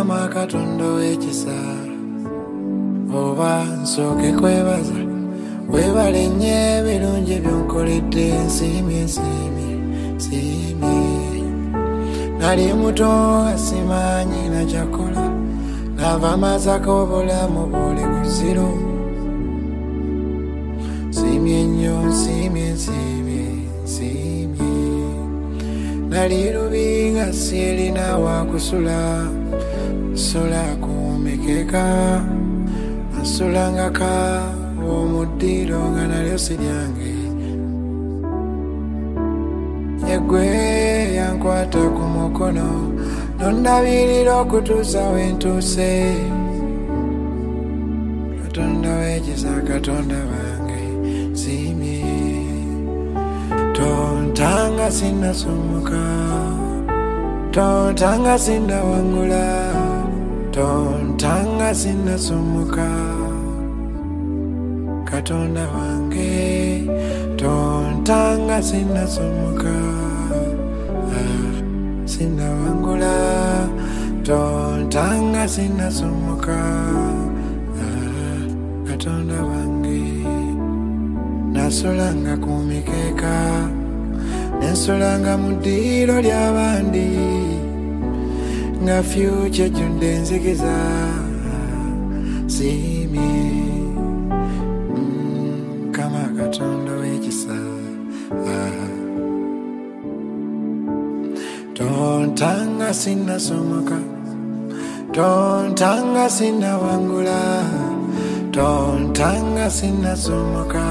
Mukama Katonda w'ekisa oba nsooke kwebaza weebale nnyo ebirungi by'onkoledde nsiimye nali muto asimanyi nakyakola nava mazako obulamu buli kuziro nsiimye nnyo nsiimye nali lubi nga sirina wakusula sula kumekeka nasulangaka omuddiro nga nalyo siryange egwe yankwata ku mukono nondabirira okutuusa wentuuse Katonda w'ekisa Katonda bange nsiimye tontanga sinnasomoka tontanga sinnawangula tontanga sinnasomoka Katonda wange tontanga sinnasomoka sinnawangula tontanga sinnasomoka Katonda wange nasolanga ku mikeeka nensolanga mu ddiiro ly'abandi nga fyuca ejjudde enzikiza siimye Mukama Katonda w'ekisa tontanga sinnasomoka tontanga sinnawangula tontanga sinnasomoka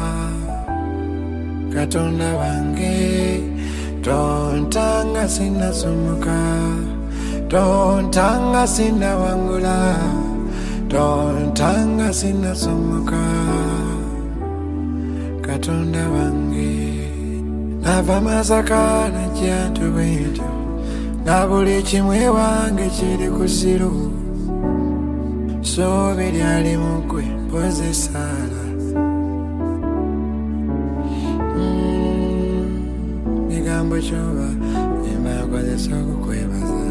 Katonda wange tontanga sinnasomoka tontanga sinnawangula tontanga sinnasomoka Katonda wange nava Masaka najja ntubwentyo nga buli kimu ewange kiri ku ziro soobe lyali mugwe mpoze esaala bigambo kyoba embakozesa okukwebaza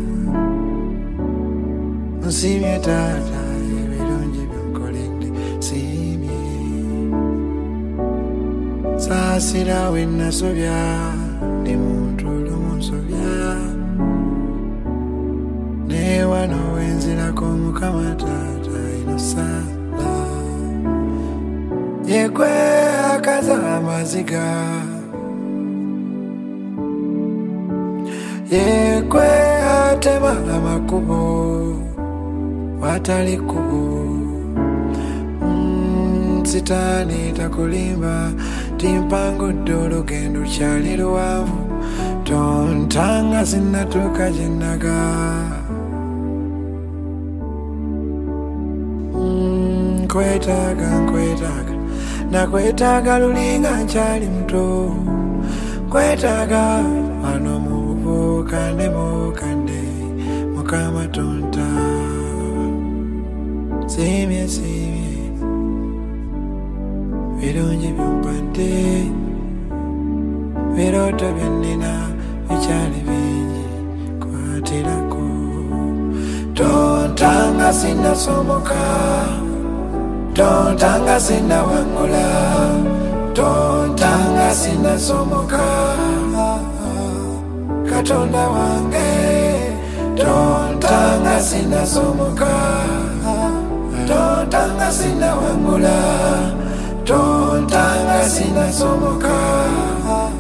nsiimye taata ebirungi byonkoledde nsiimye saasira we nasobya ndi muntu olumunsobya ne wano wenzirako Mukama taata inosala yegwe akaza amaziga yegwe atema amakubo watali kubo sitaani takulimba timpangudde olugendo kyali luwanvu tontanga sinnatuuka gye nnaga nkwetaaga nakwetaaga lulinga nkyali muto nkwetaaga wano mu bubuukande mukande Mukama tonta siimye birungi byompadde birooto byennina bikyali bingi kwatirako tontanga sinnasomoka tontanga sinnawangula tontanga sinnasomoka Katonda wange tontanga sinnasomoka tontanga sinnawangula tontanga sinnasomoka